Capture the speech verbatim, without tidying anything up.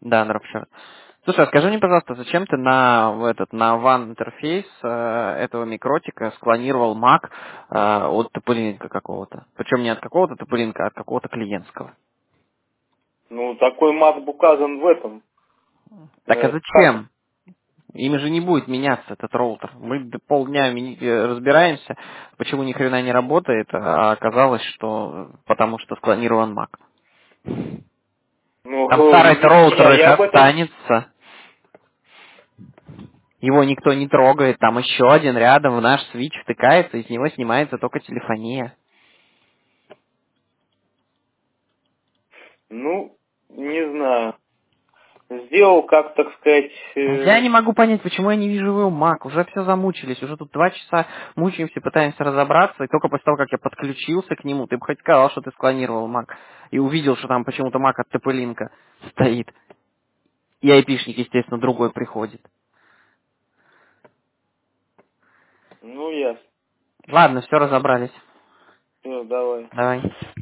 Да, dropshot. Слушай, а скажи мне, пожалуйста, зачем ты на в этот на ван интерфейс э, этого микротика склонировал Mac э, от тополинка какого-то? Причем не от какого-то тополинка, а от какого-то клиентского. Ну, такой MacBook указан в этом. Так а Э, как? зачем? Ими же не будет меняться этот роутер. Мы д- полдня ми- э, разбираемся, почему ни хрена не работает, а оказалось, что потому что склонирован Mac. Там Ну, старый-то не роутер знаю, их я об этом... останется. Его никто не трогает, там еще один рядом в наш свич втыкается, из него снимается только телефония. Ну, не знаю. Сделал, как, так сказать... Я э, не могу понять, почему я не вижу его Mac. Уже все замучились, уже тут два часа мучаемся, пытаемся разобраться, и только после того, как я подключился к нему, ты бы хоть сказал, что ты склонировал Mac, и увидел, что там почему-то Mac от Тополинка стоит. И айпишник, естественно, другой приходит. Ну, ясно. Ладно, все разобрались. Все, давай. Давай.